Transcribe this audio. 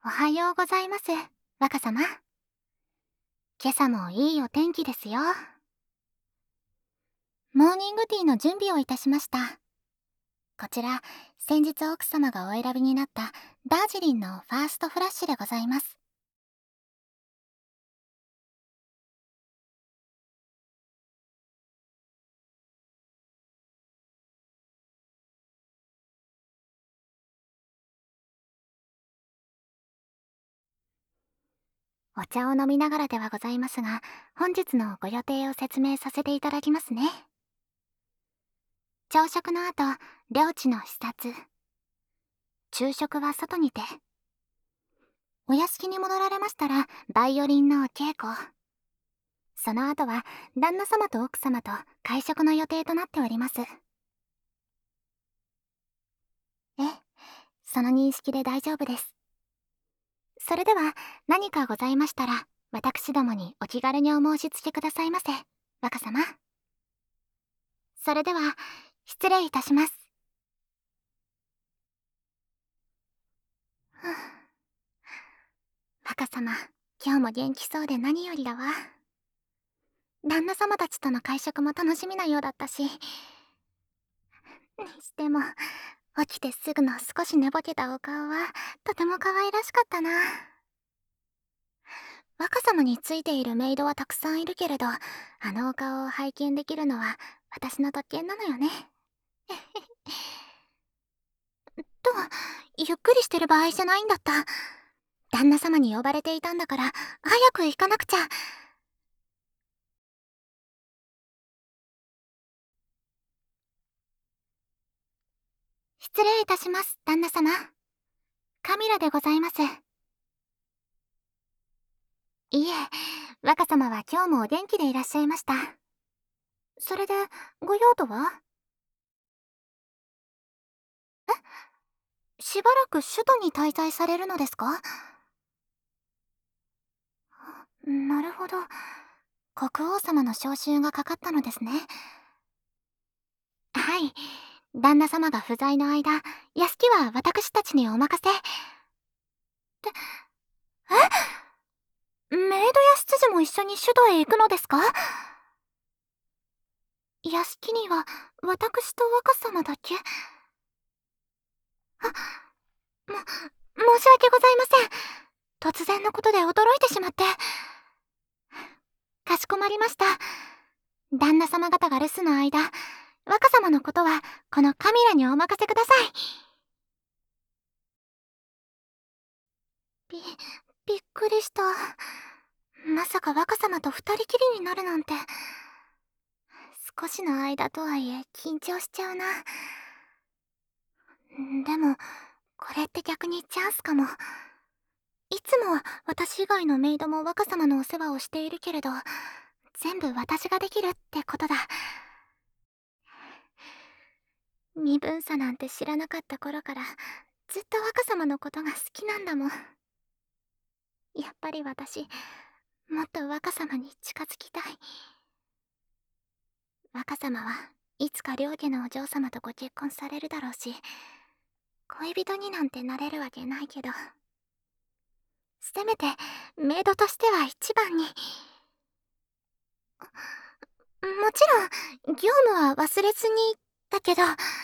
おはようございます、若様。今朝もいいお天気ですよ。モーニングティーの準備をいたしました。こちら、先日奥様がお選びになったダージリンのファーストフラッシュでございます。お茶を飲みながらではございますが、本日のご予定を説明させていただきますね。朝食の後、領地の視察。昼食は外にて。お屋敷に戻られましたら、バイオリンのお稽古。その後は旦那様と奥様と会食の予定となっております。え、その認識で大丈夫です。それでは何かございましたら、私どもにお気軽にお申し付けくださいませ、若様。それでは、失礼いたします。ふぅ。若様、今日も元気そうで何よりだわ。旦那様たちとの会食も楽しみなようだったし。にしても、起きてすぐの少し寝ぼけたお顔は、とても可愛らしかったな。若様についているメイドはたくさんいるけれど、あのお顔を拝見できるのは私の特権なのよね。と、ゆっくりしてる場合じゃないんだった。旦那様に呼ばれていたんだから、早く行かなくちゃ。失礼いたします、旦那様。カミラでございます。いえ、若様は今日もお元気でいらっしゃいました。それで、ご用途は？しばらく首都に滞在されるのですか？なるほど。国王様の召集がかかったのですね。はい。旦那様が不在の間、屋敷は私たちにお任せ。メイドや執事も一緒に首都へ行くのですか？屋敷には私と若様だけ。申し訳ございません。突然のことで驚いてしまって。かしこまりました。旦那様方が留守の間、若様のことはこのカミラにお任せください。びっくりした。まさか若様と二人きりになるなんて。少しの間とはいえ緊張しちゃうな。でも、これって逆にチャンスかも。いつもは私以外のメイドも若様のお世話をしているけれど、全部私ができるってことだ。身分差なんて知らなかった頃から、ずっと若様のことが好きなんだもん。やっぱり私、もっと若様に近づきたい。若様はいつか両家のお嬢様とご結婚されるだろうし、恋人になんてなれるわけないけど、せめてメイドとしては一番に。もちろん業務は忘れずにだけど。